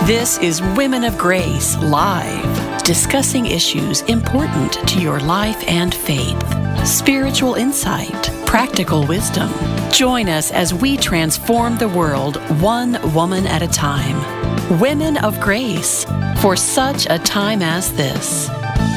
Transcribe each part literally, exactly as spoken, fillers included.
This is Women of Grace Live, discussing issues important to your life and faith, spiritual insight, practical wisdom. Join us as we transform the world one woman at a time. Women of Grace, for such a time as this.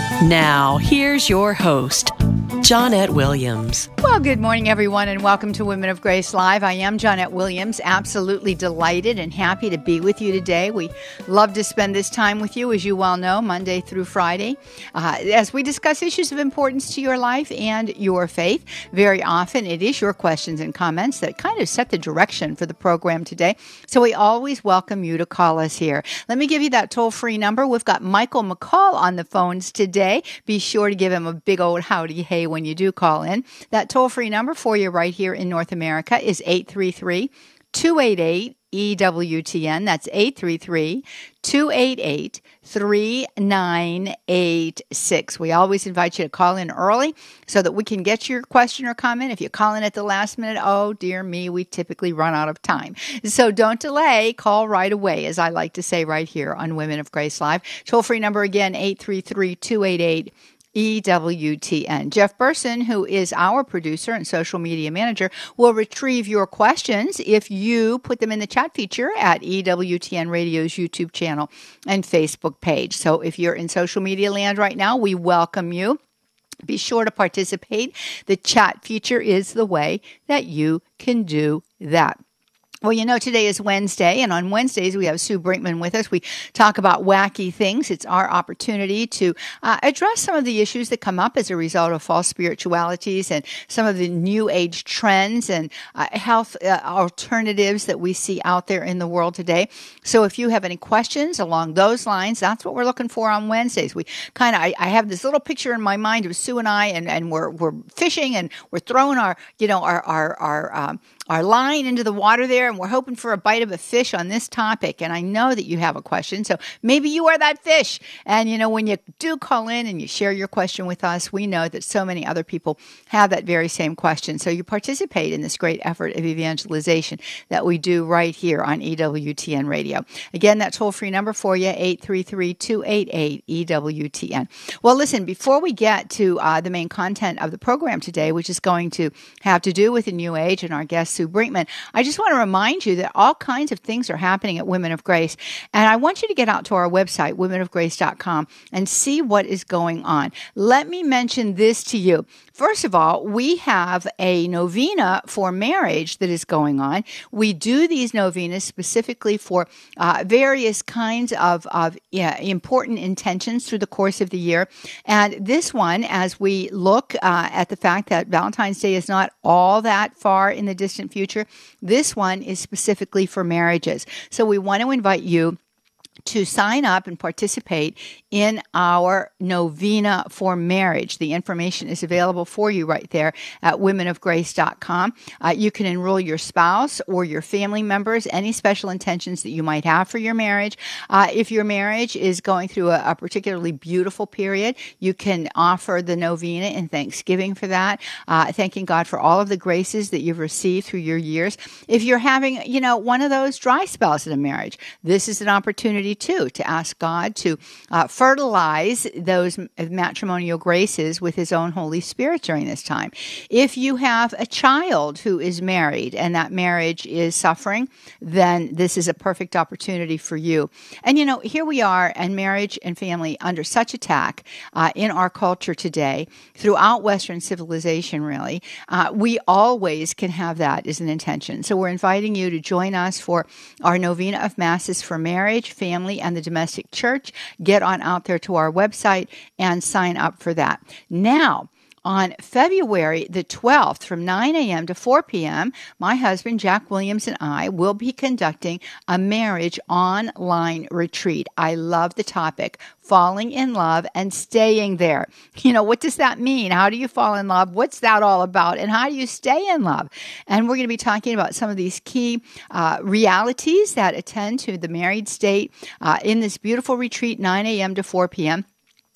Now, here's your host, Johnnette Williams. Well, good morning, everyone, and welcome to Women of Grace Live. I am Johnnette Williams, absolutely delighted and happy to be with you today. We love to spend this time with you, as you well know, Monday through Friday, uh, as we discuss issues of importance to your life and your faith. Very often, it is your questions and comments that kind of set the direction for the program today, so we always welcome you to call us here. Let me give you that toll-free number. We've got Michael McCall on the phones today. Be sure to give him a big old howdy hey when you do call in. That toll-free number for you right here in North America is eight three three, two eight eight, E W T N. That's eight three three, two eight eight, three nine eight six. We always invite you to call in early so that we can get your question or comment. If you call in at the last minute, oh, dear me, we typically run out of time. So don't delay. Call right away, as I like to say right here on Women of Grace Live. Toll-free number again, eight three three, two eight eight, E W T N. Jeff Burson, who is our producer and social media manager, will retrieve your questions if you put them in the chat feature at E W T N Radio's YouTube channel and Facebook page. So if you're in social media land right now, we welcome you. Be sure to participate. The chat feature is the way that you can do that. Well, you know, today is Wednesday, and on Wednesdays we have Sue Brinkman with us. We talk about wacky things. It's our opportunity to uh, address some of the issues that come up as a result of false spiritualities and some of the new age trends and uh, health uh, alternatives that we see out there in the world today. So if you have any questions along those lines, that's what we're looking for on Wednesdays. We kind of, I, I have this little picture in my mind of Sue and I, and, and we're we're fishing and we're throwing our, you know, our, our, our, um, our line into the water there, and we're hoping for a bite of a fish on this topic. And I know that you have a question, so maybe you are that fish. And, you know, when you do call in and you share your question with us, we know that so many other people have that very same question. So you participate in this great effort of evangelization that we do right here on E W T N Radio. Again, that toll-free number for you, eight three three, two eight eight, E W T N. Well, listen, before we get to uh, the main content of the program today, which is going to have to do with the New Age and our guest, Sue Brinkman, I just want to remind you that all kinds of things are happening at Women of Grace. And I want you to get out to our website, women of grace dot com, and see what is going on. Let me mention this to you. First of all, we have a novena for marriage that is going on. We do these novenas specifically for uh, various kinds of, of yeah, important intentions through the course of the year. And this one, as we look uh, at the fact that Valentine's Day is not all that far in the distant future, this one is specifically for marriages. So we want to invite you to sign up and participate in our novena for marriage. The information is available for you right there at women of grace dot com. Uh, you can enroll your spouse or your family members, any special intentions that you might have for your marriage. Uh, if your marriage is going through a, a particularly beautiful period, you can offer the novena in thanksgiving for that, uh, thanking God for all of the graces that you've received through your years. If you're having, you know, one of those dry spells in a marriage, this is an opportunity too to ask God to uh, fertilize those matrimonial graces with His own Holy Spirit during this time. If you have a child who is married and that marriage is suffering, then this is a perfect opportunity for you. And you know, here we are, and marriage and family under such attack uh, in our culture today, throughout Western civilization, really. Uh, we always can have that as an intention. So we're inviting you to join us for our novena of masses for marriage, family, and the domestic church. Get on out there to our website and sign up for that. Now, on February the twelfth, from nine a.m. to four p.m., my husband, Jack Williams, and I will be conducting a marriage online retreat. I love the topic, falling in love and staying there. You know, what does that mean? How do you fall in love? What's that all about? And how do you stay in love? And we're going to be talking about some of these key uh, realities that attend to the married state uh, in this beautiful retreat, nine a.m. to four p.m.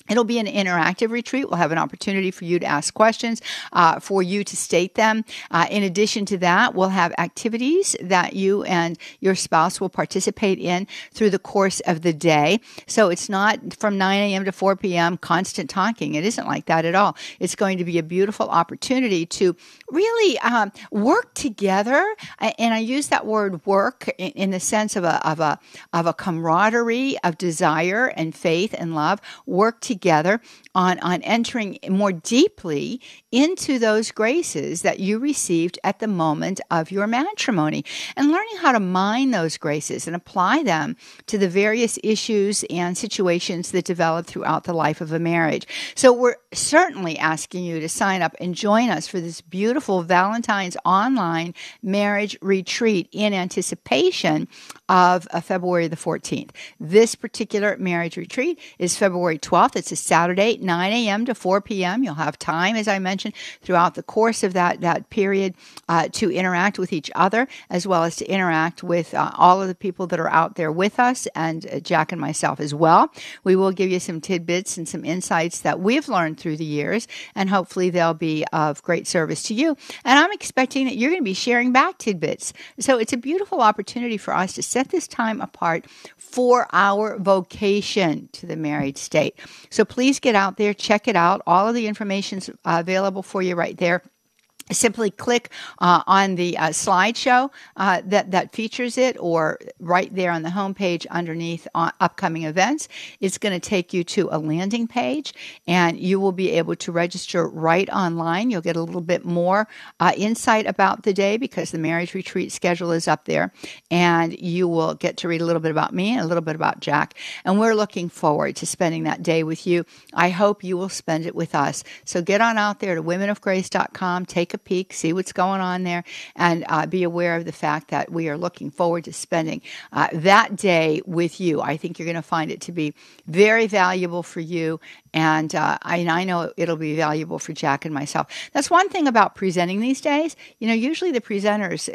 It'll be an interactive retreat. We'll have an opportunity for you to ask questions, uh, for you to state them. Uh, in addition to that, we'll have activities that you and your spouse will participate in through the course of the day. So it's not from nine a.m. to four p.m. constant talking. It isn't like that at all. It's going to be a beautiful opportunity to really um, work together. And I use that word work in, in the sense of a, of a, of a camaraderie of desire and faith and love. Work together together on, on entering more deeply into those graces that you received at the moment of your matrimony and learning how to mine those graces and apply them to the various issues and situations that develop throughout the life of a marriage. So we're certainly asking you to sign up and join us for this beautiful Valentine's online marriage retreat in anticipation of uh, February the fourteenth. This particular marriage retreat is February twelfth. It's a Saturday, nine a.m. to four p.m. You'll have time, as I mentioned, throughout the course of that, that period uh, to interact with each other, as well as to interact with uh, all of the people that are out there with us, and uh, Jack and myself as well. We will give you some tidbits and some insights that we've learned through the years, and hopefully they'll be of great service to you. And I'm expecting that you're going to be sharing back tidbits. So it's a beautiful opportunity for us to set this time apart for our vocation to the married state. So please get out there, check it out. All of the information is uh, available for you right there. Simply click uh, on the uh, slideshow uh, that, that features it, or right there on the homepage underneath uh, upcoming events. It's going to take you to a landing page, and you will be able to register right online. You'll get a little bit more uh, insight about the day because the marriage retreat schedule is up there, and you will get to read a little bit about me and a little bit about Jack. And we're looking forward to spending that day with you. I hope you will spend it with us. So get on out there to women of grace dot com, take a peek, see what's going on there, and uh, be aware of the fact that we are looking forward to spending uh, that day with you. I think you're going to find it to be very valuable for you, and uh, I, and I know it'll be valuable for Jack and myself. That's one thing about presenting these days. You know, usually the presenters,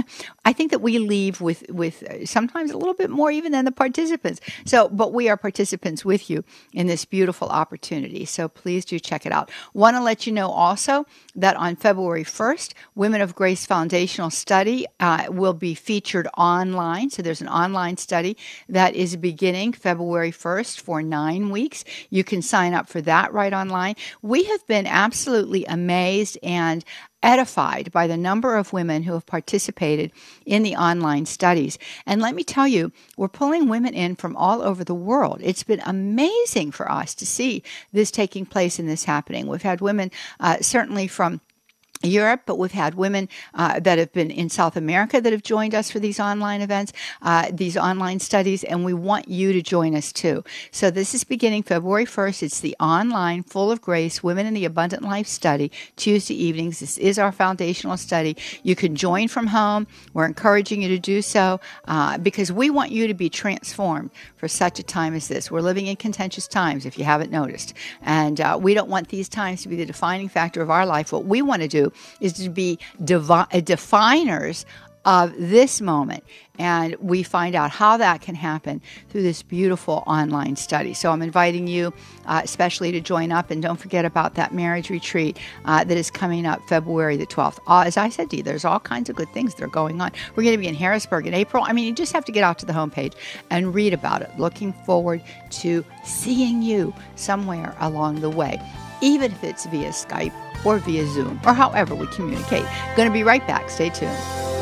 I think that we leave with, with sometimes a little bit more even than the participants. So, but we are participants with you in this beautiful opportunity. So please do check it out. Want to let you know also that on February first, Women of Grace Foundational Study uh, will be featured online. So there's an online study that is beginning February first for nine weeks. You can sign up for that right online. We have been absolutely amazed and edified by the number of women who have participated in the online studies. And let me tell you, we're pulling women in from all over the world. It's been amazing for us to see this taking place and this happening. We've had women uh, certainly from Europe, but we've had women uh, that have been in South America that have joined us for these online events, uh, these online studies, and we want you to join us too. So this is beginning February first. It's the online Full of Grace Women in the Abundant Life study, Tuesday evenings. This is our foundational study. You can join from home. We're encouraging you to do so uh, because we want you to be transformed for such a time as this. We're living in contentious times, if you haven't noticed, and uh, we don't want these times to be the defining factor of our life. What we want to do is to be devi- definers of this moment. And we find out how that can happen through this beautiful online study. So I'm inviting you uh, especially to join up. And don't forget about that marriage retreat uh, that is coming up February the twelfth. Uh, as I said to you, there's all kinds of good things that are going on. We're going to be in Harrisburg in April. I mean, you just have to get out to the homepage and read about it. Looking forward to seeing you somewhere along the way, even if it's via Skype or via Zoom, or however we communicate. Going to be right back. Stay tuned.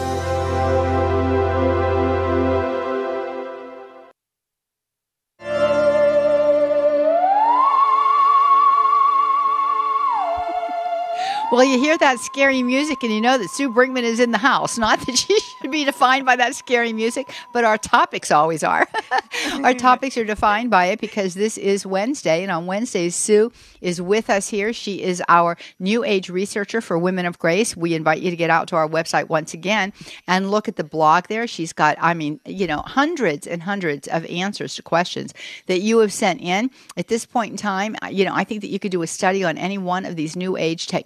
Well, you hear that scary music and you know that Sue Brinkman is in the house. Not that she should be defined by that scary music, but our topics always are. Our topics are defined by it because this is Wednesday, and on Wednesdays, Sue is with us here. She is our New Age researcher for Women of Grace. We invite you to get out to our website once again and look at the blog there. She's got, I mean, you know, hundreds and hundreds of answers to questions that you have sent in. At this point in time, you know, I think that you could do a study on any one of these New Age techniques or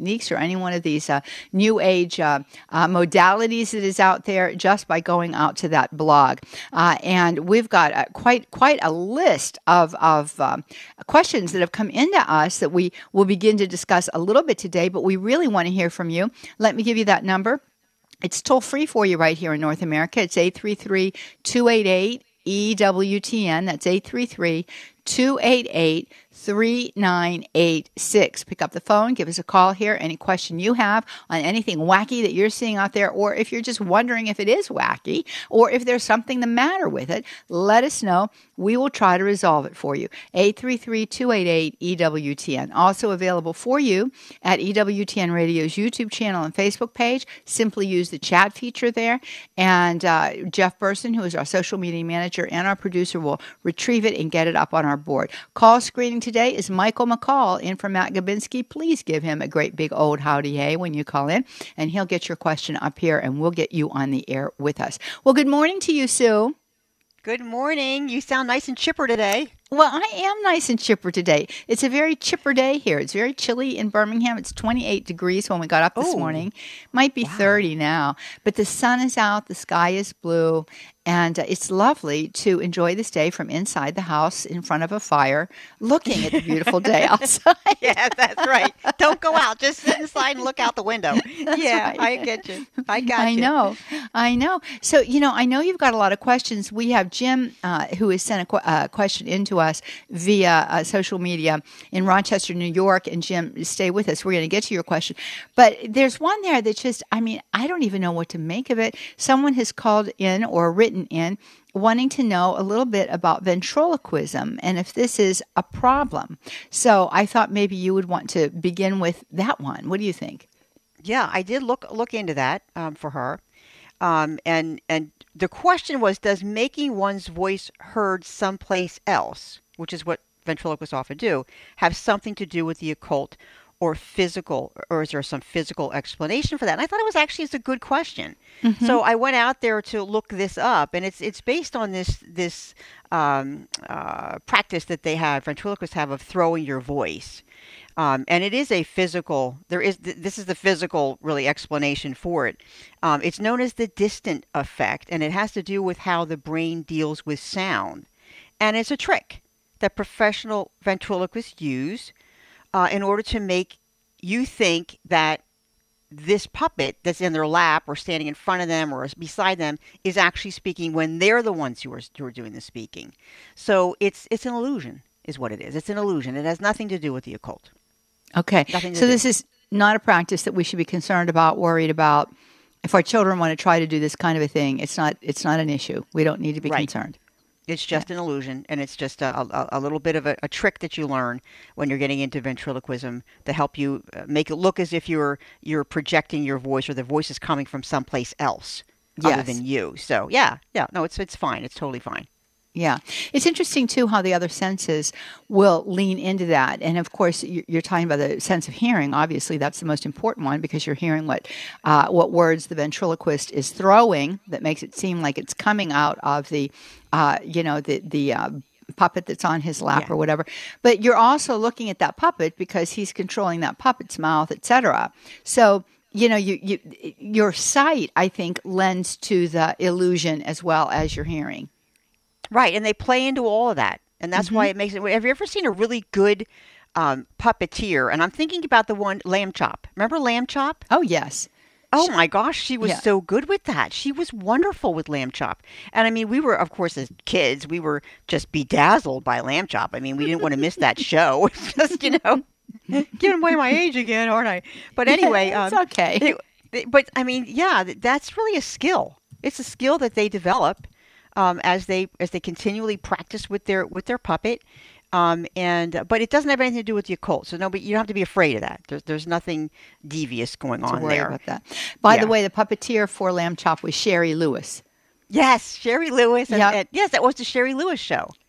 any one of these uh, new age uh, uh, modalities that is out there just by going out to that blog. Uh, and we've got a, quite quite a list of, of um, questions that have come into us that we will begin to discuss a little bit today, but we really want to hear from you. Let me give you that number. It's toll free for you right here in North America. It's eight three three, two eight eight, E W T N. That's eight three three, two eight eight, three nine eight six. Pick up the phone, give us a call here. Any question you have on anything wacky that you're seeing out there, or if you're just wondering if it is wacky, or if there's something the matter with it, let us know. We will try to resolve it for you. eight three three, two eight eight, E W T N. Also available for you at E W T N Radio's YouTube channel and Facebook page. Simply use the chat feature there. And uh, Jeff Burson, who is our social media manager and our producer, will retrieve it and get it up on our board. Call screening today is Michael McCall in for Matt Gabinski. Please give him a great big old howdy hey when you call in, and he'll get your question up here, and we'll get you on the air with us. Well, good morning to you, Sue. Good morning. You sound nice and chipper today. Well, I am nice and chipper today. It's a very chipper day here. It's very chilly in Birmingham. It's twenty-eight degrees when we got up this Oh, morning. Might be wow. thirty now. But the sun is out. The sky is blue. And uh, it's lovely to enjoy this day from inside the house in front of a fire, looking at the beautiful day outside. Yeah, that's right. Don't go out. Just sit inside and look out the window. That's yeah, right. I get you. I got I you. know. I know. So, you know, I know you've got a lot of questions. We have Jim, uh, who has sent a qu- uh, question into us via uh, social media in Rochester, New York. And Jim, stay with us. We're going to get to your question. But there's one there that just, I mean, I don't even know what to make of it. Someone has called in or written in wanting to know a little bit about ventriloquism and if this is a problem. So I thought maybe you would want to begin with that one. What do you think? Yeah, I did look look into that um, for her. Um, and and the question was, does making one's voice heard someplace else, which is what ventriloquists often do, have something to do with the occult or physical, or is there some physical explanation for that? And I thought it was actually it's a good question. Mm-hmm. So I went out there to look this up, and it's it's based on this this um, uh, practice that they have, ventriloquists have, of throwing your voice. Um, and it is a physical, there is, th- this is the physical, really, explanation for it. Um, it's known as the distant effect, and it has to do with how the brain deals with sound. And it's a trick that professional ventriloquists use uh, in order to make you think that this puppet that's in their lap or standing in front of them or beside them is actually speaking when they're the ones who are, who are doing the speaking. So it's it's an illusion, is what it is. It's an illusion. It has nothing to do with the occult. Okay. Nothing to So do. this is not a practice that we should be concerned about, worried about. If our children want to try to do this kind of a thing, it's not it's not an issue. We don't need to be Right. concerned. It's just an illusion, and it's just a, a, a little bit of a, a trick that you learn when you're getting into ventriloquism to help you uh, make it look as if you're you're projecting your voice, or the voice is coming from someplace else other Yes. than you. So yeah, yeah, no, it's it's fine. It's totally fine. Yeah. It's interesting, too, how the other senses will lean into that. And, of course, you- you're talking about the sense of hearing. Obviously, that's the most important one because you're hearing what uh, what words the ventriloquist is throwing that makes it seem like it's coming out of the, uh, you know, the, the uh, puppet that's on his lap Yeah. or whatever. But you're also looking at that puppet because he's controlling that puppet's mouth, et cetera. So, you know, you, you your sight, I think, lends to the illusion as well as your hearing. Right, and they play into all of that, and that's Mm-hmm. why it makes it. Have you ever seen a really good um, puppeteer? And I'm thinking about the one Lamb Chop. Remember Lamb Chop? Oh, yes. Oh my gosh, she was Yeah. so good with that. She was wonderful with Lamb Chop. And I mean, we were, of course, as kids, we were just bedazzled by Lamb Chop. I mean, we didn't want to miss that show. It's just, you know, giving away my age again, aren't I? But anyway. Yeah, it's um, okay. it- it- but I mean, yeah, th- that's really a skill. It's a skill that they develop um, as they as they continually practice with their with their puppet. Um, and uh, but it doesn't have anything to do with the occult, so nobody, you don't have to be afraid of that. There's there's nothing devious going to on worry there. about that. By the Yeah. way, the puppeteer for Lamb Chop was Sherry Lewis. Yes, Sherry Lewis. And, Yep. and yes, that was the Sherry Lewis show.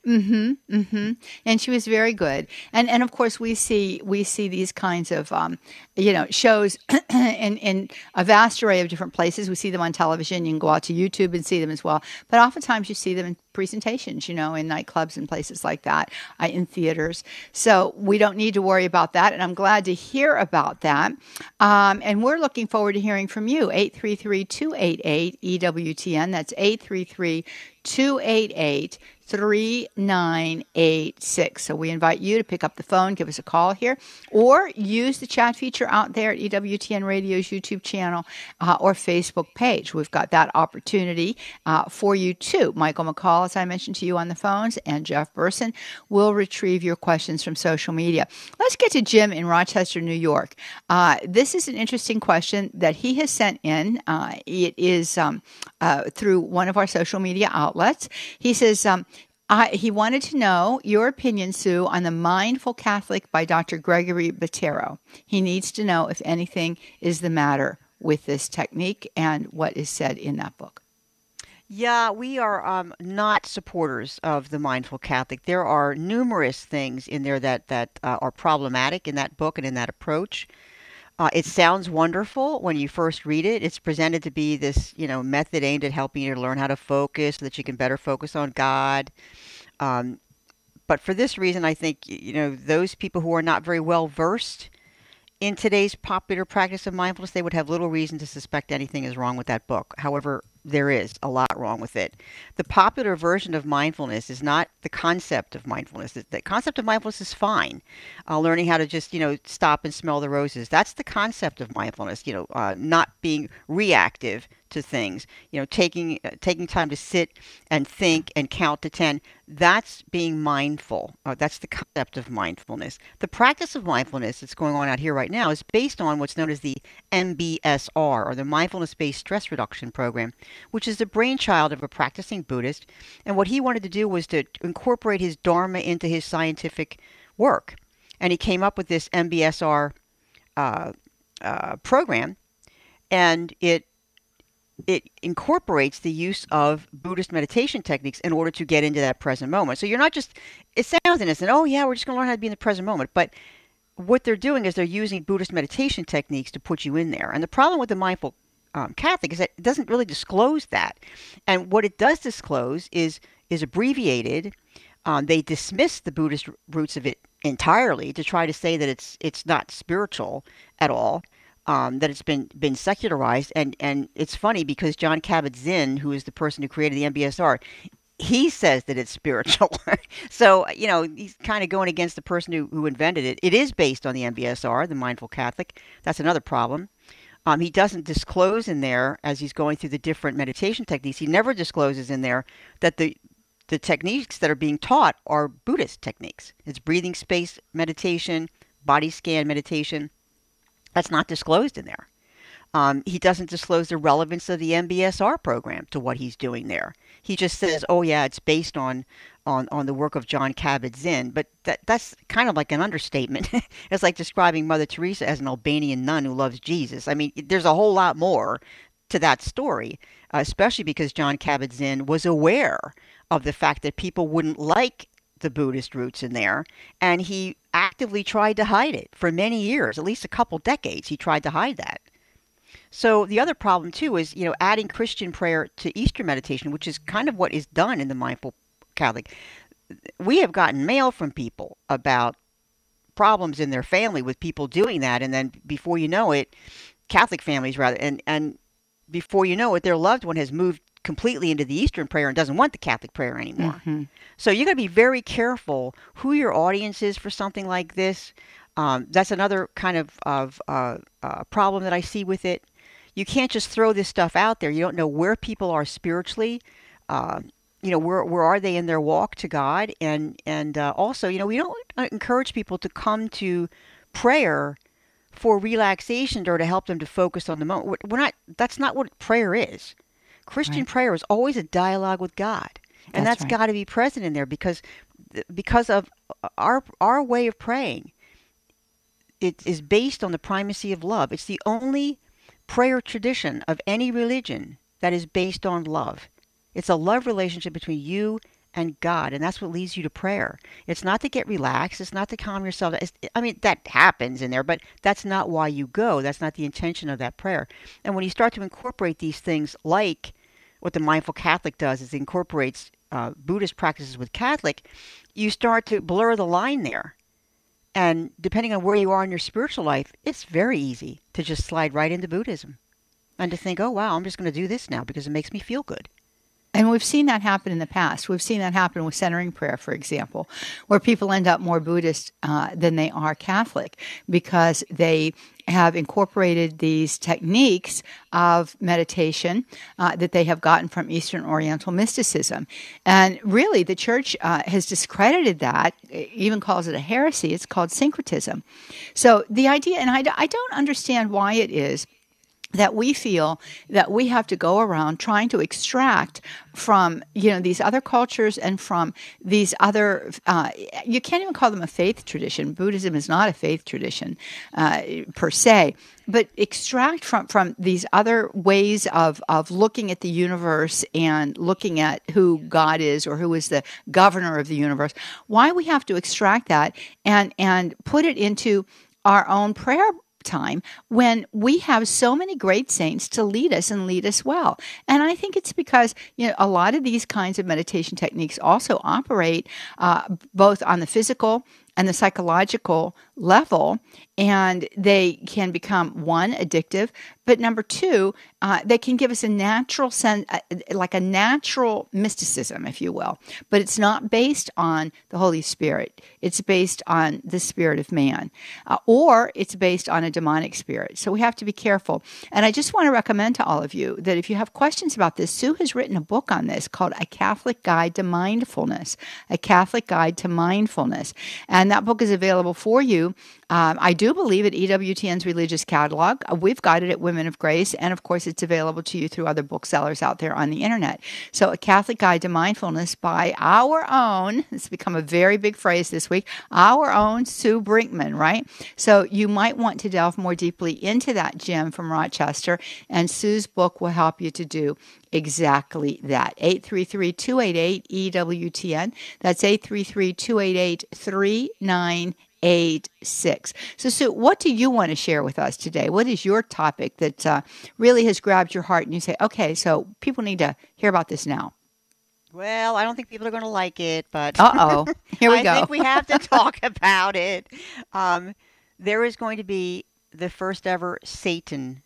Mm-hmm. Mm-hmm. And she was very good. And and of course we see we see these kinds of um, you know, shows in in a vast array of different places. We see them on television. You can go out to YouTube and see them as well. But oftentimes you see them in presentations, you know, in nightclubs and places like that, uh, in theaters. So we don't need to worry about that. And I'm glad to hear about that. Um, and we're looking forward to hearing from you. eight three three, two eight eight, E W T N. That's eight three three, two eight eight, three nine eight six. So we invite you to pick up the phone, give us a call here, or use the chat feature out there at E W T N Radio's YouTube channel uh, or Facebook page. We've got that opportunity uh, for you too. Michael McCall, as I mentioned to you on the phones, and Jeff Burson will retrieve your questions from social media. Let's get to Jim in Rochester, New York. Uh, this is an interesting question that he has sent in. Uh, it is um, uh, through one of our social media outlets. He says, um, I, he wanted to know your opinion, Sue, on The Mindful Catholic by Doctor Gregory Bottero. He needs to know if anything is the matter with this technique and what is said in that book. Yeah, we are um, not supporters of the Mindful Catholic. There are numerous things in there that, that uh, are problematic in that book and in that approach. Uh, it sounds wonderful when you first read it. It's presented to be this, you know, method aimed at helping you to learn how to focus so that you can better focus on God. Um, but for this reason, I think, you know, those people who are not very well versed in today's popular practice of mindfulness, they would have little reason to suspect anything is wrong with that book. However, there is a lot wrong with it. The popular version of mindfulness is not the concept of mindfulness. The, the concept of mindfulness is fine. Uh, learning how to just, you know, stop and smell the roses. That's the concept of mindfulness, you know, uh, not being reactive to things, you know, taking uh, taking time to sit and think and count to ten. That's being mindful. Uh, that's the concept of mindfulness. The practice of mindfulness that's going on out here right now is based on what's known as the M B S R, or the Mindfulness-Based Stress Reduction Program, which is the brainchild of a practicing Buddhist. And what he wanted to do was to incorporate his Dharma into his scientific work. And he came up with this M B S R uh, uh, program, and it it incorporates the use of Buddhist meditation techniques in order to get into that present moment. So you're not just, it sounds innocent, oh yeah, we're just going to learn how to be in the present moment. But what they're doing is they're using Buddhist meditation techniques to put you in there. And the problem with the Mindful um, Catholic is that it doesn't really disclose that. And what it does disclose is is abbreviated. Um, they dismiss the Buddhist roots of it entirely to try to say that it's it's not spiritual at all. Um, that it's been been secularized, and and it's funny because Jon Kabat-Zinn, who is the person who created the M B S R, he says that it's spiritual. So, you know, he's kind of going against the person who, who invented it. It is based on the M B S R, the Mindful Catholic. That's another problem. Um, he doesn't disclose in there, as he's going through the different meditation techniques, he never discloses in there that the the techniques that are being taught are Buddhist techniques. It's breathing space meditation, body scan meditation. That's not disclosed in there. Um, he doesn't disclose the relevance of the M B S R program to what he's doing there. He just says, oh yeah, it's based on on, on the work of Jon Kabat-Zinn. But that, that's kind of like an understatement. It's like describing Mother Teresa as an Albanian nun who loves Jesus. I mean, there's a whole lot more to that story, uh, especially because Jon Kabat-Zinn was aware of the fact that people wouldn't like the Buddhist roots in there, and he actively tried to hide it for many years, at least a couple decades. He tried to hide that. So the other problem too is, you know, adding Christian prayer to Easter meditation, which is kind of what is done in the Mindful Catholic. We have gotten mail from people about problems in their family with people doing that, and then before you know it, Catholic families rather, and and before you know it, their loved one has moved completely into the Eastern prayer and doesn't want the Catholic prayer anymore. Mm-hmm. So you got to be very careful who your audience is for something like this. Um, that's another kind of, of uh, uh, problem that I see with it. You can't just throw this stuff out there. You don't know where people are spiritually. Uh, you know, where where are they in their walk to God? And and uh, also, you know, we don't encourage people to come to prayer for relaxation or to help them to focus on the moment. We're not. That's not what prayer is. Christian right. prayer is always a dialogue with God, and that's, that's right. got to be present in there because because of our our way of praying. It is based on the primacy of love. It's the only prayer tradition of any religion that is based on love. It's a love relationship between you and God, and that's what leads you to prayer. It's not to get relaxed. It's not to calm yourself. It's, I mean, that happens in there, but that's not why you go. That's not the intention of that prayer. And when you start to incorporate these things, like what the Mindful Catholic does, is it incorporates uh, Buddhist practices with Catholic, you start to blur the line there. And depending on where you are in your spiritual life, it's very easy to just slide right into Buddhism and to think, oh, wow, I'm just going to do this now because it makes me feel good. And we've seen that happen in the past. We've seen that happen with centering prayer, for example, where people end up more Buddhist uh, than they are Catholic because they have incorporated these techniques of meditation uh, that they have gotten from Eastern Oriental mysticism. And really, the church uh, has discredited that, even calls it a heresy. It's called syncretism. So the idea, and I, I don't understand why it is that we feel that we have to go around trying to extract from, you know, these other cultures and from these other, uh, you can't even call them a faith tradition. Buddhism is not a faith tradition uh, per se, but extract from, from these other ways of, of looking at the universe and looking at who God is or who is the governor of the universe. Why we have to extract that and, and put it into our own prayer time when we have so many great saints to lead us and lead us well. And I think it's because, you know, a lot of these kinds of meditation techniques also operate uh, both on the physical and the psychological level, and they can become, one, addictive, but number two, uh, they can give us a natural sense, uh, like a natural mysticism, if you will, but it's not based on the Holy Spirit. It's based on the spirit of man, uh, or it's based on a demonic spirit. So we have to be careful. And I just want to recommend to all of you that if you have questions about this, Sue has written a book on this called A Catholic Guide to Mindfulness, A Catholic Guide to Mindfulness. And that book is available for you. Um, I do believe at E W T N's Religious Catalog. Uh, we've got it at Women of Grace, and of course it's available to you through other booksellers out there on the internet. So A Catholic Guide to Mindfulness by our own, it's become a very big phrase this week, our own Sue Brinkman, right? So you might want to delve more deeply into that gem from Rochester, and Sue's book will help you to do exactly that. eight three three, two eight eight, E W T N. That's eight three three, two eight eight, three nine eight six. So, Sue, what do you want to share with us today? What is your topic that uh, really has grabbed your heart and you say, okay, so people need to hear about this now? Well, I don't think people are going to like it, but uh-oh, here we I go. think we have to talk about it. Um, there is going to be the first ever Satan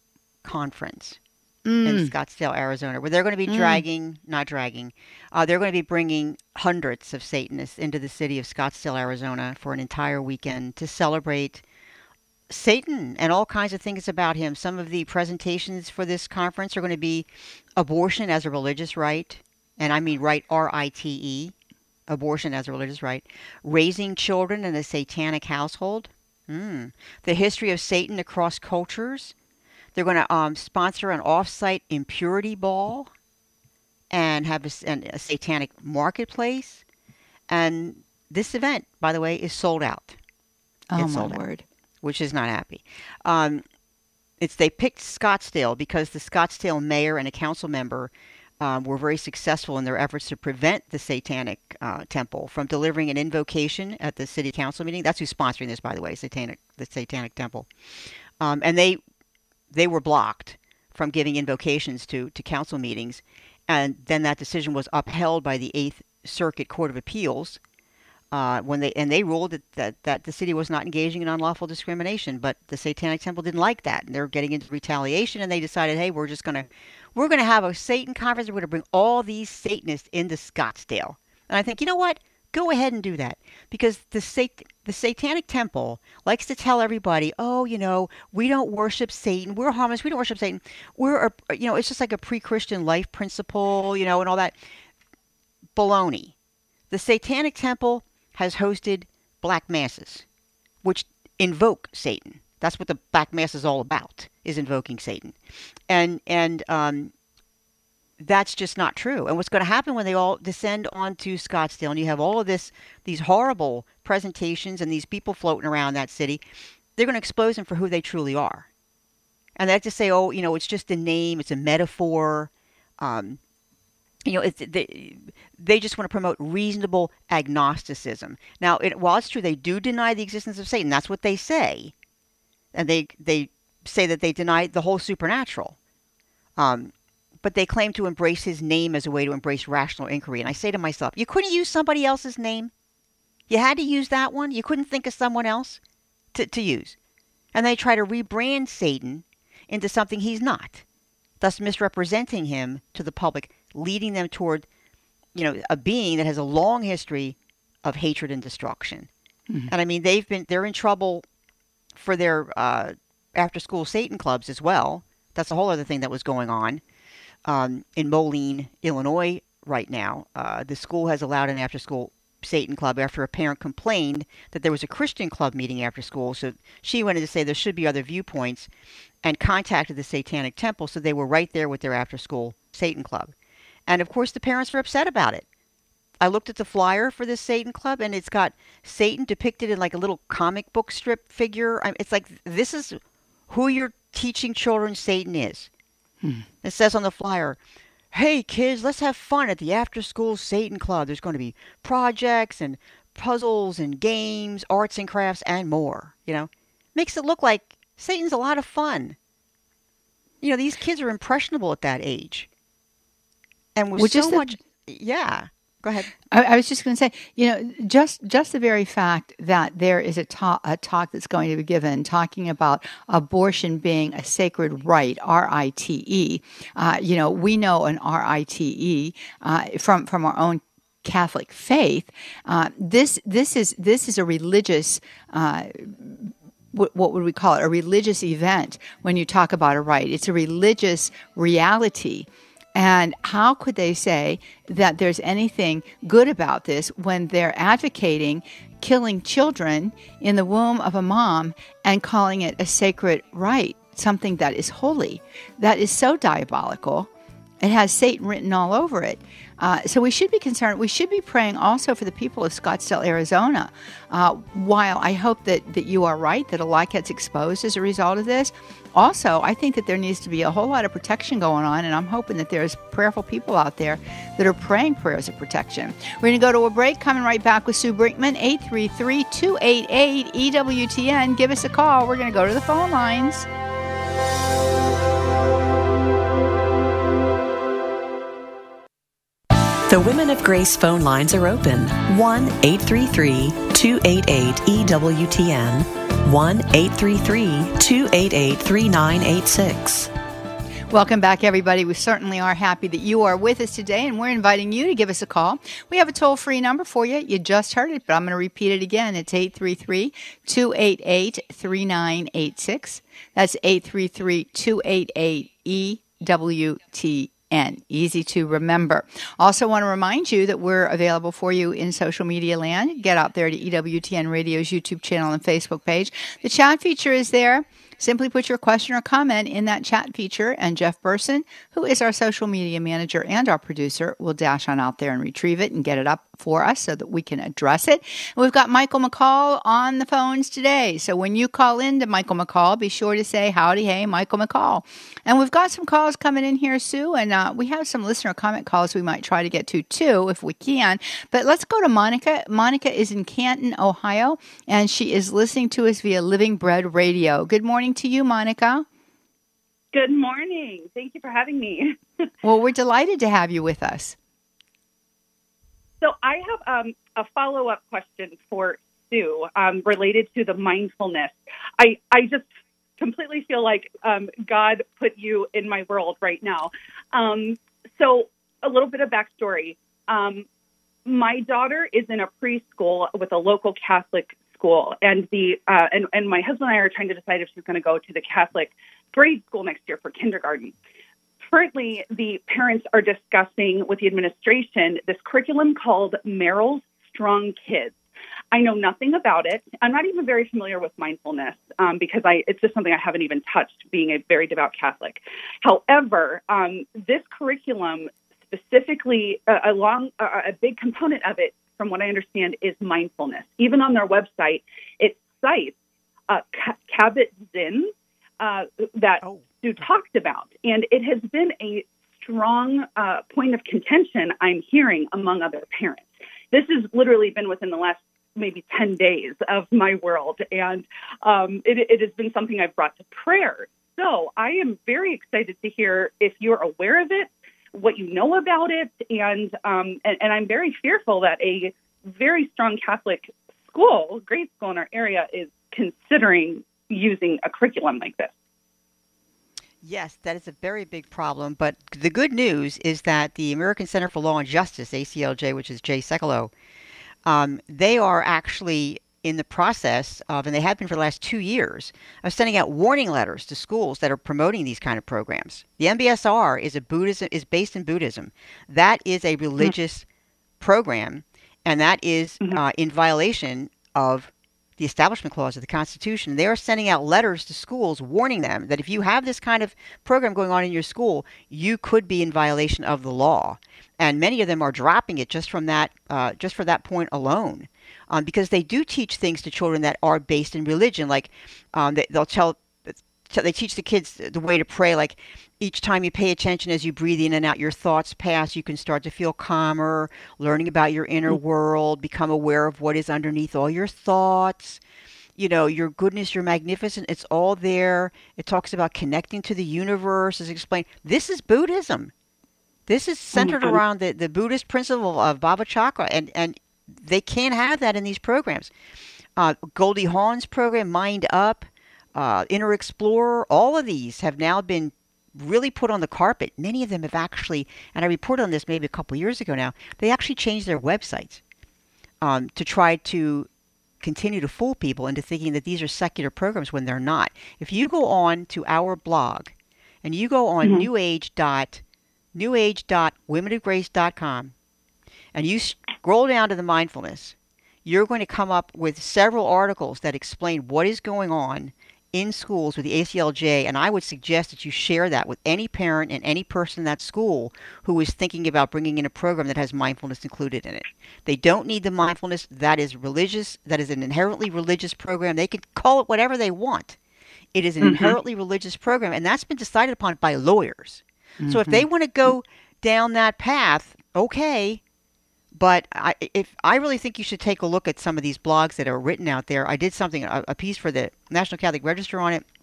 conference mm. in Scottsdale, Arizona, where they're going to be dragging, mm. not dragging, uh, they're going to be bringing hundreds of Satanists into the city of Scottsdale, Arizona for an entire weekend to celebrate Satan and all kinds of things about him. Some of the presentations for this conference are going to be abortion as a religious right, and I mean right, R I T E, abortion as a religious right, raising children in a satanic household, mm. the history of Satan across cultures. They're going to um, sponsor an off-site impurity ball and have a, an, a satanic marketplace. And this event, by the way, is sold out. Oh, it's my sold word. Out, which is not happy. Um, it's they picked Scottsdale because the Scottsdale mayor and a council member um, were very successful in their efforts to prevent the Satanic uh, Temple from delivering an invocation at the city council meeting. That's who's sponsoring this, by the way, Satanic the Satanic Temple. Um, and they they were blocked from giving invocations to, to council meetings. And then that decision was upheld by the Eighth Circuit Court of Appeals. Uh, when they and they ruled that, that, that the city was not engaging in unlawful discrimination, but the Satanic Temple didn't like that, and they're getting into retaliation. And they decided, hey, we're just gonna we're gonna have a Satan conference. We're gonna bring all these Satanists into Scottsdale. And I think, you know what? Go ahead and do that, because the Sat- the Satanic Temple likes to tell everybody, oh, you know, we don't worship Satan. We're harmless. We don't worship Satan. We're a, you know, it's just like a pre-Christian life principle, you know, and all that baloney. The Satanic Temple has hosted black masses, which invoke Satan. That's what the black mass is all about, is invoking Satan. And and um, that's just not true. And what's going to happen when they all descend onto Scottsdale and you have all of this, these horrible presentations and these people floating around that city, they're going to expose them for who they truly are. And they have to say, oh, you know, it's just a name, it's a metaphor. Um, you know, it's, they, they just want to promote reasonable agnosticism. Now, it, while it's true they do deny the existence of Satan, that's what they say, and they they say that they deny the whole supernatural. Um, but they claim to embrace his name as a way to embrace rational inquiry. And I say to myself, you couldn't use somebody else's name? You had to use that one? You couldn't think of someone else to, to use? And they try to rebrand Satan into something he's not, thus misrepresenting him to the public, leading them toward, you know, a being that has a long history of hatred and destruction. Mm-hmm. And I mean, they've been, they're in trouble for their uh, after-school Satan clubs as well. That's a whole other thing that was going on um, in Moline, Illinois right now. Uh, the school has allowed an after-school Satan club after a parent complained that there was a Christian club meeting after school. So she wanted to say there should be other viewpoints and contacted the Satanic Temple. So they were right there with their after-school Satan club. And of course, the parents were upset about it. I looked at the flyer for this Satan club, and it's got Satan depicted in like a little comic book strip figure. It's like, this is who you're teaching children Satan is. Hmm. It says on the flyer, hey kids, let's have fun at the after-school Satan club. There's going to be projects and puzzles and games, arts and crafts, and more. You know, makes it look like Satan's a lot of fun. You know, these kids are impressionable at that age. And with Which so is the, much, yeah. Go ahead. I, I was just going to say, you know, just just the very fact that there is a talk, a talk that's going to be given talking about abortion being a sacred right, R I T E. Uh, you know, we know an R I T E uh, from from our own Catholic faith. Uh, this this is this is a religious. Uh, what would we call it? A religious event. When you talk about a right, it's a religious reality. And how could they say that there's anything good about this when they're advocating killing children in the womb of a mom and calling it a sacred right, something that is holy? That is so diabolical. It has Satan written all over it. Uh, so we should be concerned. We should be praying also for the people of Scottsdale, Arizona. Uh, while I hope that, that you are right, that a lot gets exposed as a result of this, also, I think that there needs to be a whole lot of protection going on, and I'm hoping that there's prayerful people out there that are praying prayers of protection. We're going to go to a break, coming right back with Sue Brinkman, eight three three, two eight eight, E W T N. Give us a call. We're going to go to the phone lines. The Women of Grace phone lines are open. one eight three three, two eight eight, E W T N. one eight three three, two eight eight, three nine eight six. Welcome back, everybody. We certainly are happy that you are with us today, and we're inviting you to give us a call. We have a toll-free number for you. You just heard it, but I'm going to repeat it again. It's eight three three, two eight eight, three nine eight six. That's eight three three, two eight eight, E W T N. Easy to remember. Also want to remind you that we're available for you in social media land. Get out there to E W T N Radio's YouTube channel and Facebook page. The chat feature is there. Simply put your question or comment in that chat feature, and Jeff Burson, who is our social media manager and our producer, will dash on out there and retrieve it and get it up for us so that we can address it. And we've got Michael McCall on the phones today. So when you call in to Michael McCall, be sure to say, howdy, hey, Michael McCall. And we've got some calls coming in here, Sue, and uh, we have some listener comment calls we might try to get to, too, if we can. But let's go to Monica. Monica is in Canton, Ohio, and she is listening to us via Living Bread Radio. Good morning to you, Monica. Good morning. Thank you for having me. Well, we're delighted to have you with us. So I have um, a follow-up question for Sue um, related to the mindfulness. I, I just completely feel like um, God put you in my world right now. Um, so a little bit of backstory. Um, my daughter is in a preschool with a local Catholic school, and the uh, and, and my husband and I are trying to decide if she's going to go to the Catholic grade school next year for kindergarten. Currently, the parents are discussing with the administration this curriculum called Merrill's Strong Kids. I know nothing about it. I'm not even very familiar with mindfulness um, because I it's just something I haven't even touched, being a very devout Catholic. However, um, this curriculum specifically, uh, along uh, a big component of it, from what I understand, is mindfulness. Even on their website, it cites uh, Kabat-Zinn uh, that oh. Stu talked about. And it has been a strong uh, point of contention I'm hearing among other parents. This has literally been within the last maybe ten days of my world, and um, it, it has been something I've brought to prayer. So I am very excited to hear if you're aware of it, what you know about it, and um, and, and I'm very fearful that a very strong Catholic school, grade school in our area, is considering using a curriculum like this. Yes, that is a very big problem. But the good news is that the American Center for Law and Justice, A C L J, which is Jay Sekulow, um, they are actually in the process of, and they have been for the last two years, of sending out warning letters to schools that are promoting these kind of programs. The M B S R is a Buddhism is based in Buddhism. That is a religious mm-hmm. program, and that is mm-hmm. uh, in violation of the Establishment Clause of the Constitution. They are sending out letters to schools warning them that if you have this kind of program going on in your school, you could be in violation of the law. And many of them are dropping it just from that, uh, just for that point alone, um, because they do teach things to children that are based in religion. Like um, they, they'll tell, they teach the kids the way to pray. Like each time you pay attention as you breathe in and out, your thoughts pass. You can start to feel calmer, learning about your inner mm-hmm. world, become aware of what is underneath all your thoughts. You know, your goodness, your magnificence, it's all there. It talks about connecting to the universe, as explained. This is Buddhism. This is centered mm-hmm. around the, the Buddhist principle of Baba Chakra, and, and they can't have that in these programs. Uh, Goldie Hawn's program, Mind Up, uh, Inner Explorer, all of these have now been really put on the carpet. Many of them have actually, and I reported on this maybe a couple years ago now, they actually changed their websites um, to try to continue to fool people into thinking that these are secular programs when they're not. If you go on to our blog and you go on mm-hmm. New Age dot new age dot women of grace dot com and you scroll down to the mindfulness, you're going to come up with several articles that explain what is going on in schools with the A C L J, and I would suggest that you share that with any parent and any person in that school who is thinking about bringing in a program that has mindfulness included in it. They don't need the mindfulness. That is religious. That is an inherently religious program. They can call it whatever they want. It is an mm-hmm. inherently religious program, and that's been decided upon by lawyers. Mm-hmm. So if they want to go down that path, okay. But I, if I really think you should take a look at some of these blogs that are written out there. I did something, a, a piece for the National Catholic Register on it.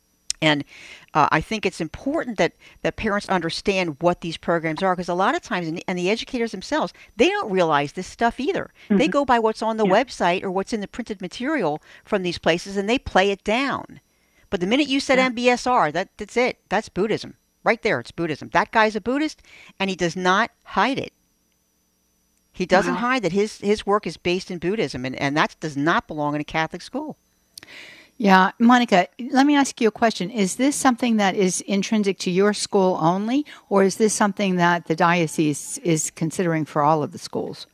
And uh, I think it's important that, that parents understand what these programs are, because a lot of times, and the, and the educators themselves, they don't realize this stuff either. Mm-hmm. They go by what's on the yeah. website or what's in the printed material from these places, and they play it down. But the minute you said yeah. M B S R, that, that's it. That's Buddhism. Right there, it's Buddhism. That guy's a Buddhist, and he does not hide it. He doesn't wow. hide that his, his work is based in Buddhism, and, and that does not belong in a Catholic school. Yeah. Monica, let me ask you a question. Is this something that is intrinsic to your school only, or is this something that the diocese is considering for all of the schools?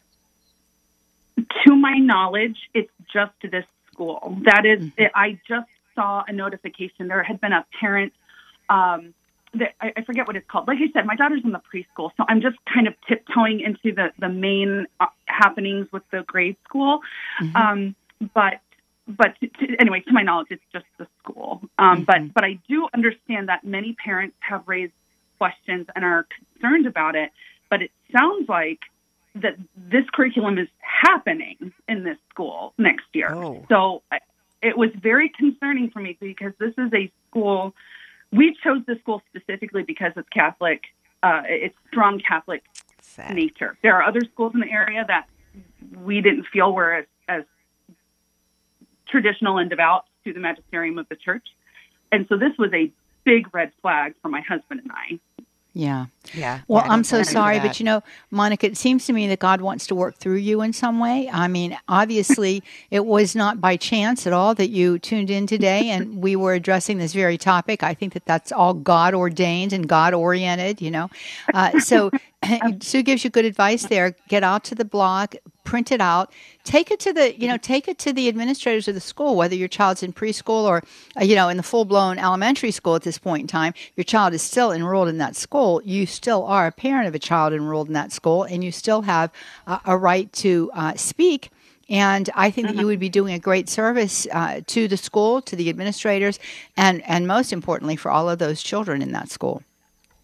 To my knowledge, it's just this school. That is, mm-hmm. it, I just saw a notification. There had been a parent... Um, The, I, I forget what it's called. Like I said, my daughter's in the preschool, so I'm just kind of tiptoeing into the, the main uh, happenings with the grade school. Mm-hmm. Um, but but to, to, anyway, to my knowledge, it's just the school. Um, mm-hmm. But but I do understand that many parents have raised questions and are concerned about it. But it sounds like that this curriculum is happening in this school next year. Oh. So it was very concerning for me, because this is a school. We chose this school specifically because it's Catholic. Uh, it's strong Catholic Sad. nature. There are other schools in the area that we didn't feel were as, as traditional and devout to the magisterium of the church. And so this was a big red flag for my husband and I. Yeah. Yeah. Well, yeah, I'm so sorry, but you know, Monica, it seems to me that God wants to work through you in some way. I mean, obviously, it was not by chance at all that you tuned in today and we were addressing this very topic. I think that that's all God ordained and God oriented, you know. Uh, so Sue gives you good advice there. Get out to the blog, print it out, take it to the, you know, take it to the administrators of the school, whether your child's in preschool or, uh, you know, in the full-blown elementary school at this point in time. Your child is still enrolled in that school. You still are a parent of a child enrolled in that school, and you still have uh, a right to uh, speak. And I think that you would be doing a great service uh, to the school, to the administrators, and, and most importantly, for all of those children in that school.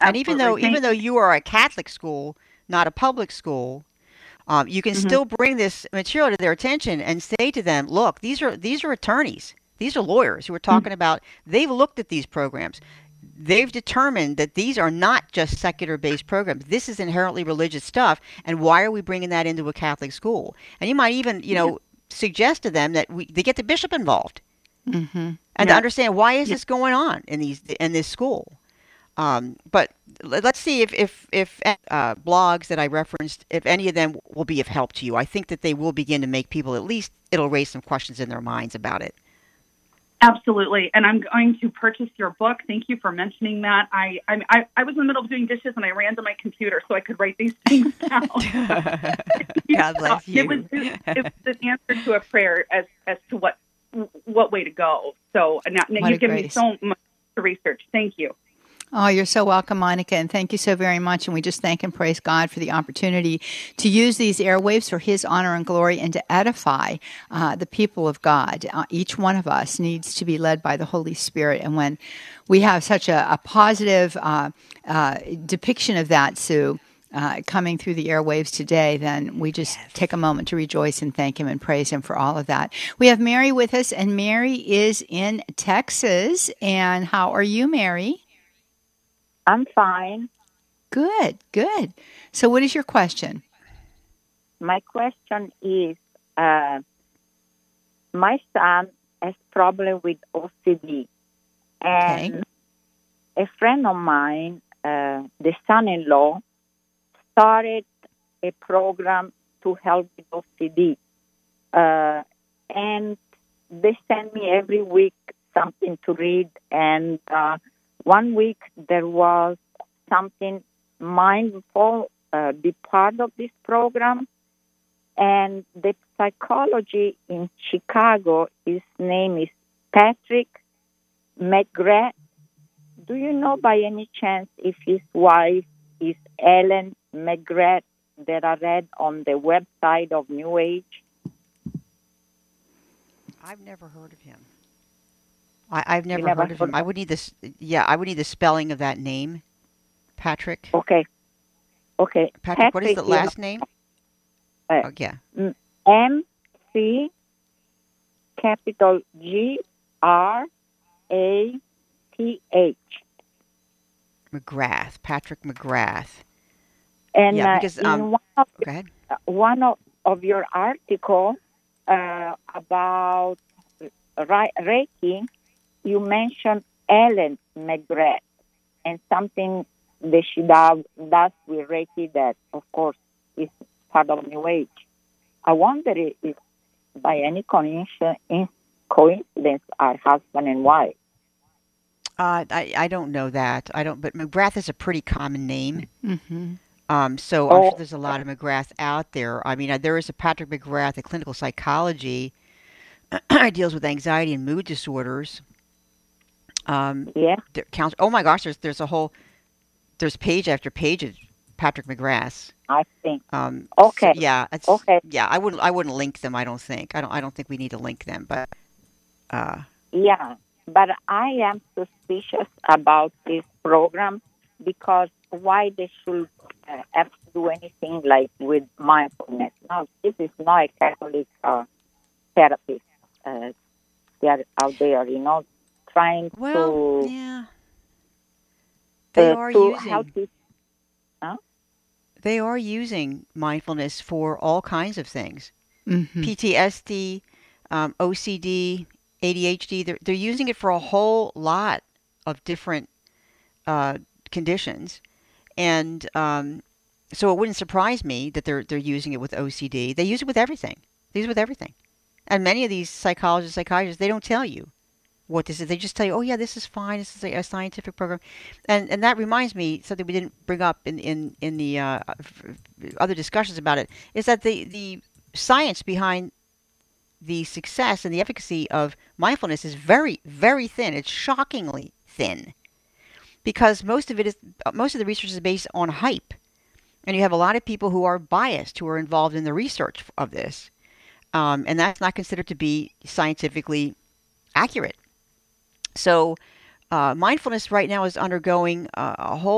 And even though, Absolutely. Thank even though you are a Catholic school, not a public school, um, you can Mhm. still bring this material to their attention and say to them, look, these are these are attorneys. These are lawyers who are talking about, they've looked at these programs. They've determined that these are not just secular-based programs. This is inherently religious stuff, and why are we bringing that into a Catholic school? And you might even, you know, yeah. suggest to them that we, they get the bishop involved, Mm-hmm. and Yeah. to understand why is Yeah. this going on in these in this school. Um, but let's see if if if uh, blogs that I referenced, if any of them will be of help to you. I think that they will begin to make people, at least it'll raise some questions in their minds about it. Absolutely. And I'm going to purchase your book. Thank you for mentioning that. I, I I I was in the middle of doing dishes and I ran to my computer so I could write these things down. God bless you. It was, it was an answer to a prayer as, as to what what way to go. So now, now What you've a given me grace. so much to research. Thank you. Oh, you're so welcome, Monica, and thank you so very much. And we just thank and praise God for the opportunity to use these airwaves for His honor and glory and to edify uh, the people of God. Uh, each one of us needs to be led by the Holy Spirit. And when we have such a, a positive uh, uh, depiction of that, Sue, uh, coming through the airwaves today, then we just yes. take a moment to rejoice and thank Him and praise Him for all of that. We have Mary with us, and Mary is in Texas. And how are you, Mary? I'm fine. Good, good. So what is your question? My question is, uh, my son has problem with O C D. And Okay. a friend of mine, uh, the son-in-law, started a program to help with O C D. Uh, and they send me every week something to read. And uh, one week there was something mindful, uh, be part of this program. And the psychology in Chicago, his name is Patrick McGrath. Do you know by any chance if his wife is Ellen McGrath that I read on the website of New Age? I've never heard of him. I, I've never, never heard of heard him. I would need this. Yeah, I would need the spelling of that name, Patrick. Okay. Okay. Patrick, what is the you last know, name? Uh, Oh, yeah. M C capital G R A T H. McGrath, Patrick McGrath. And Yeah, uh, because, in um, one of, Go ahead. one of, of your article uh, about Re- Reiki, you mentioned Ellen McGrath and something that she does, does with Reiki that, of course, is part of New Age. I wonder if, by any coincidence, coincidence are husband and wife. Uh, I, I don't know that. I don't. But McGrath is a pretty common name. Mm-hmm. Um, so I'm Oh. sure there's a lot of McGrath out there. I mean, uh, there is a Patrick McGrath, a clinical psychology, deals with anxiety and mood disorders. Um, Yeah. there counts. Oh my gosh, there's there's a whole there's page after page of Patrick McGrath. I think. Um, Okay. So, yeah. It's, Okay. Yeah. I wouldn't. I wouldn't link them. I don't think. I don't. I don't think we need to link them. But. Uh, Yeah, but I am suspicious about this program because why they should uh, have to do anything like with mindfulness. Now, this is not a Catholic uh, therapist. Uh, they are out there, you know, trying well. to, Yeah. They uh, are to using. help you. They are using mindfulness for all kinds of things. Mm-hmm. P T S D, um, O C D, A D H D. They're, they're using it for a whole lot of different uh, conditions. And um, so it wouldn't surprise me that they're they're using it with O C D. They use it with everything. They use it with everything. And many of these psychologists, psychiatrists, they don't tell you what this is. They just tell you, oh, yeah, this is fine. This is a, a scientific program. And and that reminds me, something we didn't bring up in, in, in the uh, other discussions about it, is that the, the science behind the success and the efficacy of mindfulness is very, very thin. It's shockingly thin. Because most of it is, most of the research is based on hype. And you have a lot of people who are biased, who are involved in the research of this. Um, and that's not considered to be scientifically accurate. So uh, mindfulness right now is undergoing uh, a whole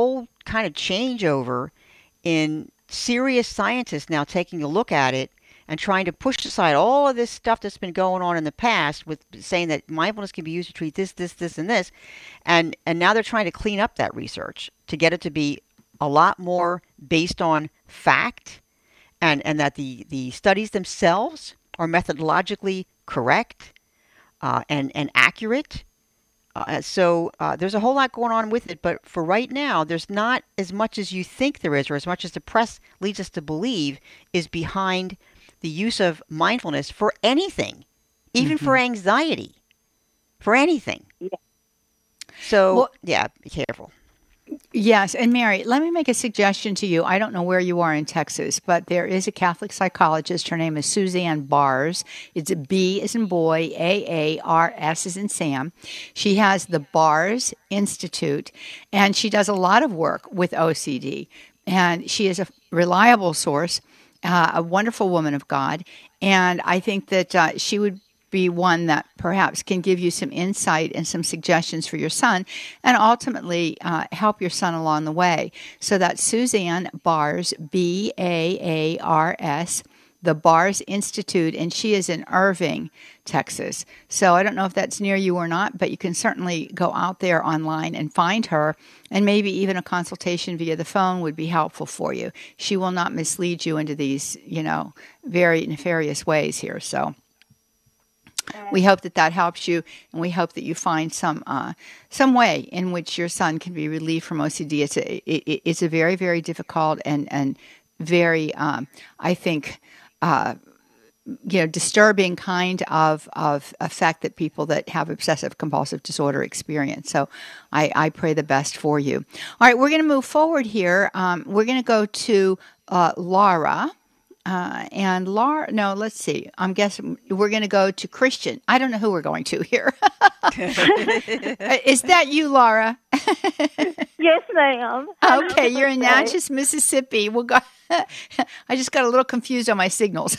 kind of changeover in serious scientists now taking a look at it and trying to push aside all of this stuff that's been going on in the past with saying that mindfulness can be used to treat this, this, this, and this. And, and now they're trying to clean up that research to get it to be a lot more based on fact, and, and that the, the studies themselves are methodologically correct uh, and, and accurate. Uh, so uh, there's a whole lot going on with it, but for right now, there's not as much as you think there is, or as much as the press leads us to believe is behind the use of mindfulness for anything, even mm-hmm. for anxiety, for anything. Yeah. So, well, yeah, be careful. Yes. And Mary, let me make a suggestion to you. I don't know where you are in Texas, but there is a Catholic psychologist. Her name is Suzanne Bars. It's a B as in boy, A A R S as in Sam. She has the Bars Institute, and she does a lot of work with O C D. And she is a reliable source, uh, a wonderful woman of God. And I think that uh, she would be one that perhaps can give you some insight and some suggestions for your son, and ultimately uh, help your son along the way. So that's Suzanne Bars, B A A R S, the Bars Institute, and she is in Irving, Texas. So I don't know if that's near you or not, but you can certainly go out there online and find her, and maybe even a consultation via the phone would be helpful for you. She will not mislead you into these, you know, very nefarious ways here. So we hope that that helps you, and we hope that you find some uh, some way in which your son can be relieved from O C D. It's a it, it's a very very difficult and and very um, I think uh, you know disturbing kind of of effect that people that have obsessive compulsive disorder experience. So I, I pray the best for you. All right, we're going to move forward here. Um, we're going to go to uh, Laura. Uh, and Laura, no, let's see. I'm guessing we're going to go to Christian. I don't know who we're going to here. Is that you, Laura? Yes, ma'am. Okay, you're in Natchez, Mississippi. We'll go. I just got a little confused on my signals.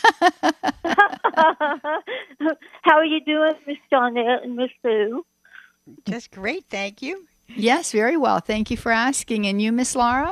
How are you doing, Miss Johnette and Miss Sue? Just great, thank you. Yes, very well. Thank you for asking. And you, Miss Laura?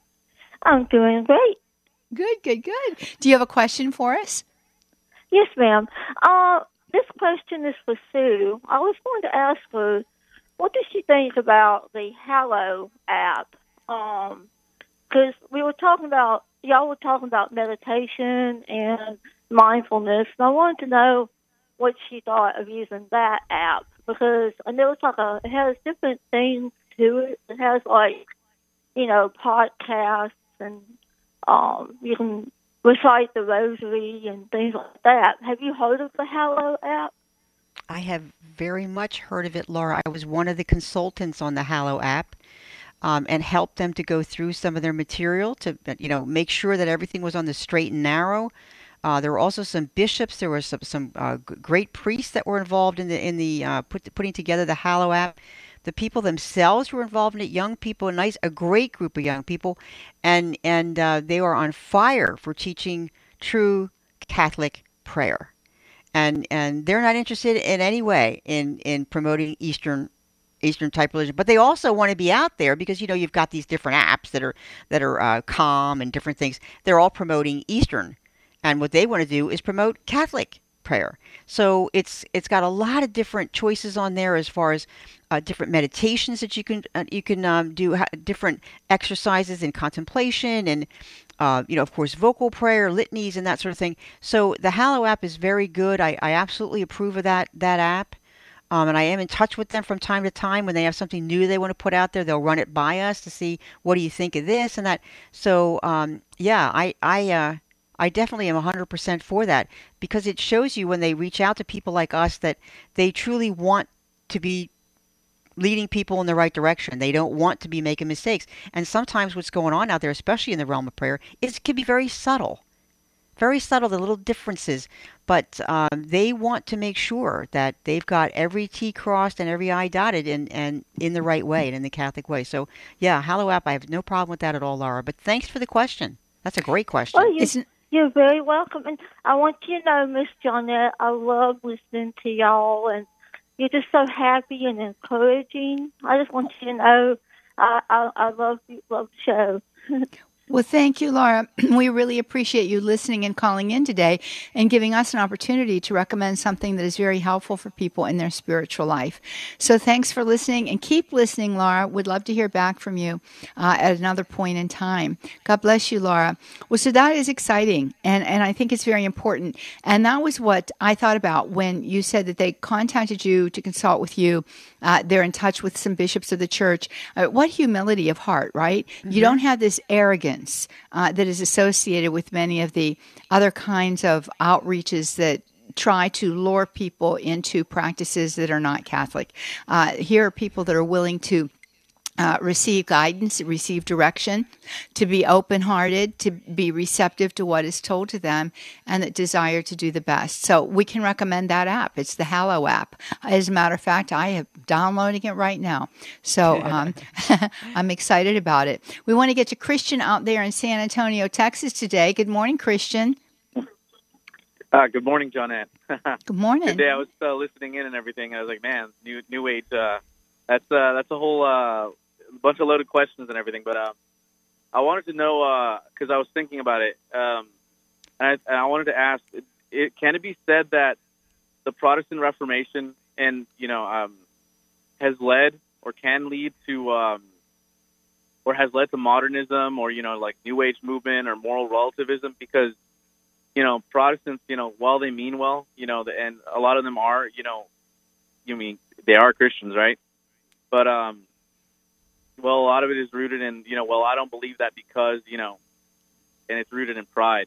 I'm doing great. Good, good, good. Do you have a question for us? Yes, ma'am. Uh, this question is for Sue. I was going to ask her, what does she think about the Hallow app? Um, because we were talking about, y'all were talking about meditation and mindfulness, and I wanted to know what she thought of using that app, because I know it's like a, it has different things to it. It has like, you know, podcasts, and Um, you can recite the rosary and things like that. Have you heard of the Hallow app? I have very much heard of it, Laura. I was one of the consultants on the Hallow app um, and helped them to go through some of their material to, you know, make sure that everything was on the straight and narrow. Uh, there were also some bishops. There were some, some uh, great priests that were involved in the in the uh, put, putting together the Hallow app. The people themselves were involved in it, young people, a nice, a great group of young people, and and uh, they were on fire for teaching true Catholic prayer, and and they're not interested in any way in in promoting Eastern Eastern type religion, but they also want to be out there because you know you've got these different apps that are that are uh, calm and different things. They're all promoting Eastern, and what they want to do is promote Catholic prayer. So it's it's got a lot of different choices on there as far as uh, different meditations that you can uh, you can um, do, ha- different exercises in contemplation, and uh, you know of course vocal prayer, litanies, and that sort of thing. So the Hallow app is very good. I, I absolutely approve of that that app, um, and I am in touch with them from time to time when they have something new they want to put out there. They'll run it by us to see what do you think of this and that. So um, yeah, I I. Uh, I definitely am one hundred percent for that, because it shows you when they reach out to people like us that they truly want to be leading people in the right direction. They don't want to be making mistakes. And sometimes what's going on out there, especially in the realm of prayer, is it can be very subtle. Very subtle, the little differences. But um, they want to make sure that they've got every T crossed and every I dotted and, and in the right way and in the Catholic way. So, yeah, Hallow app, I have no problem with that at all, Laura. But thanks for the question. That's a great question. Oh, you, Isn't You're very welcome. And I want you to know, Miss Johnette, I love listening to y'all, and you're just so happy and encouraging. I just want you to know I I, I love you, love the show. Well, thank you, Laura. We really appreciate you listening and calling in today and giving us an opportunity to recommend something that is very helpful for people in their spiritual life. So thanks for listening, and keep listening, Laura. We'd love to hear back from you uh, at another point in time. God bless you, Laura. Well, so that is exciting, and, and I think it's very important. And that was what I thought about when you said that they contacted you to consult with you. Uh, they're in touch with some bishops of the church. Uh, what humility of heart, right? Mm-hmm. You don't have this arrogance Uh, that is associated with many of the other kinds of outreaches that try to lure people into practices that are not Catholic. Uh, here are people that are willing to Uh, receive guidance, receive direction, to be open-hearted, to be receptive to what is told to them, and that desire to do the best. So we can recommend that app. It's the Hallow app. As a matter of fact, I am downloading it right now. So um, I'm excited about it. We want to get to Christian out there in San Antonio, Texas today. Good morning, Christian. Uh, good morning, Johnette. Good morning. Good day. I was uh, listening in and everything. I was like, man, new new age. Uh, that's uh, that's a whole uh, bunch of loaded questions and everything. But uh, I wanted to know because uh, I was thinking about it, um, and, I, and I wanted to ask: it, it, can it be said that the Protestant Reformation and you know um, has led or can lead to um, or has led to modernism or you know like New Age movement or moral relativism? Because you know, Protestants, you know, while they mean well, you know, and a lot of them are, you know, you mean they are Christians, right? But, um, well, a lot of it is rooted in, you know, well, I don't believe that because, you know, and it's rooted in pride.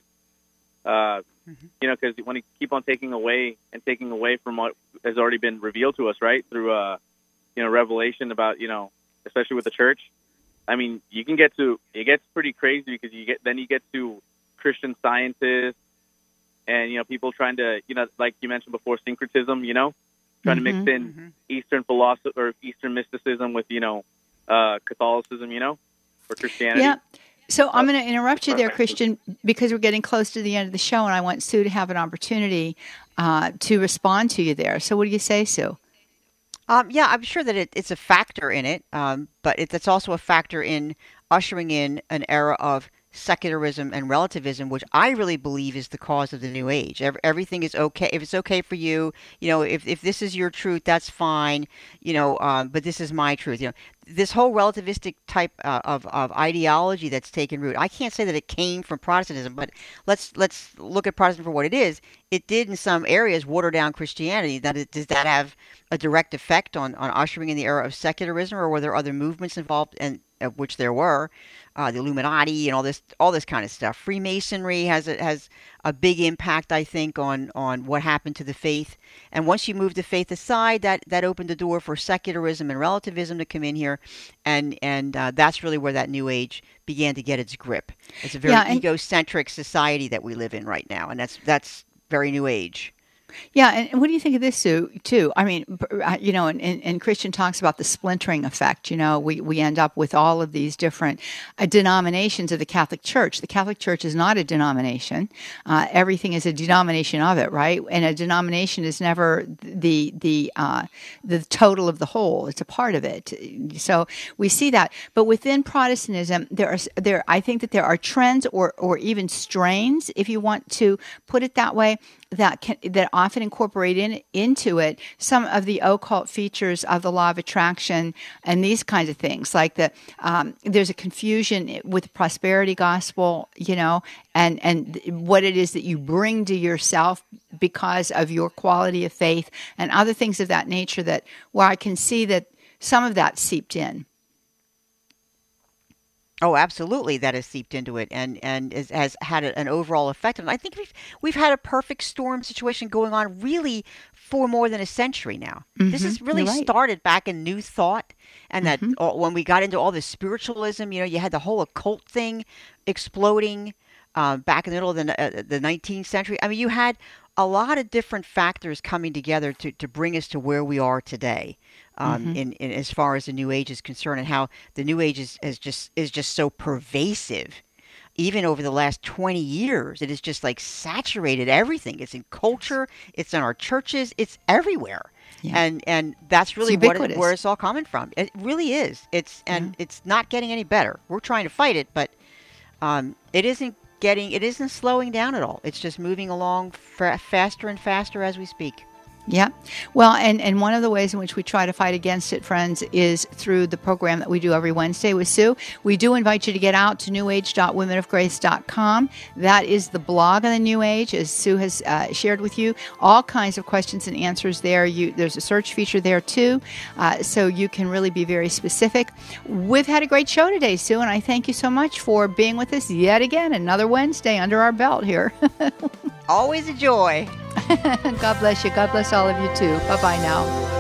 Uh, mm-hmm. You know, because when you keep on taking away and taking away from what has already been revealed to us, right, through, uh, you know, revelation about, you know, especially with the church. I mean, you can get to, it gets pretty crazy because you get, then you get to Christian Scientists, and, you know, people trying to, you know, like you mentioned before, syncretism, you know, trying mm-hmm, to mix in mm-hmm. Eastern philosophy or Eastern mysticism with, you know, uh, Catholicism, you know, or Christianity. Yeah. So I'm going to interrupt you there, Christian, because we're getting close to the end of the show, and I want Sue to have an opportunity uh, to respond to you there. So what do you say, Sue? Um, yeah, I'm sure that it, it's a factor in it, um, but it, it's also a factor in ushering in an era of secularism and relativism, which I really believe is the cause of the New Age. Every, everything is okay. If it's okay for you, you know, if, if this is your truth, that's fine, you know, um, but this is my truth. You know, this whole relativistic type uh, of, of ideology that's taken root, I can't say that it came from Protestantism, but let's let's look at Protestantism for what it is. It did in some areas water down Christianity. That it, does that have a direct effect on, on ushering in the era of secularism, or were there other movements involved, and of which there were? Uh, the Illuminati and all this, all this kind of stuff. Freemasonry has a, has a big impact, I think, on, on what happened to the faith. And once you move the faith aside, that, that opened the door for secularism and relativism to come in here, and and uh, that's really where that New Age began to get its grip. It's a very yeah, and- egocentric society that we live in right now, and that's that's very New Age. Yeah, and what do you think of this, Sue, too? I mean, you know, and, and Christian talks about the splintering effect. You know, we, we end up with all of these different uh, denominations of the Catholic Church. The Catholic Church is not a denomination. Uh, everything is a denomination of it, right? And a denomination is never the the uh, the total of the whole. It's a part of it. So we see that. But within Protestantism, there are there I think that there are trends or or even strains, if you want to put it that way, that can, that often incorporate in, into it some of the occult features of the law of attraction and these kinds of things. Like the um, there's a confusion with the prosperity gospel, you know, and and what it is that you bring to yourself because of your quality of faith and other things of that nature. That where I can see that some of that seeped in. Oh, absolutely, that has seeped into it, and and is, has had a, an overall effect. And I think we've we've had a perfect storm situation going on really for more than a century now. Mm-hmm. This has really right. started back in New Thought, and that mm-hmm. uh, when we got into all this spiritualism, you know, you had the whole occult thing exploding uh, back in the middle of the uh, the nineteenth century. I mean, you had a lot of different factors coming together to, to bring us to where we are today. Um, mm-hmm. in, in as far as the New Age is concerned, and how the New Age is, is just is just so pervasive. even over the last twenty years, it is just like saturated everything. It's in culture, it's in our churches, it's everywhere. Yeah. And and that's really what it, where it's all coming from. It really is. It's and yeah. it's not getting any better. We're trying to fight it, but um, it isn't getting it isn't slowing down at all. It's just moving along fa- faster and faster as we speak. Yeah. Well, and, and one of the ways in which we try to fight against it, friends, is through the program that we do every Wednesday with Sue. We do invite you to get out to new age dot women of grace dot com. That is the blog on the New Age, as Sue has uh, shared with you. All kinds of questions and answers there. You, there's a search feature there, too, uh, so you can really be very specific. We've had a great show today, Sue, and I thank you so much for being with us yet again. Another Wednesday under our belt here. Always a joy. God bless you. God bless all of you, too. Bye-bye now.